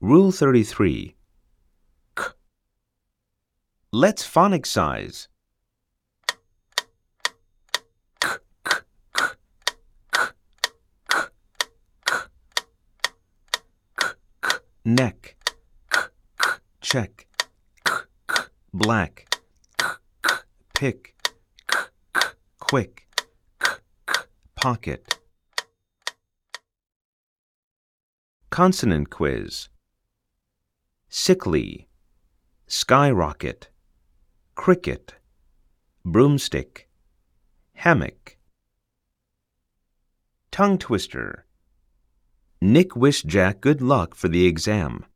Rule 33. K. Let's phonics. K, k, k, k, k, k, k, k. Neck. K, k. Check. K, k. Black. K, k. Pick. K, k. Quick. K, k. Pocket. Consonant quiz. Sickly, skyrocket, cricket, broomstick, hammock. Tongue twister. Nick wished Jack good luck for the exam.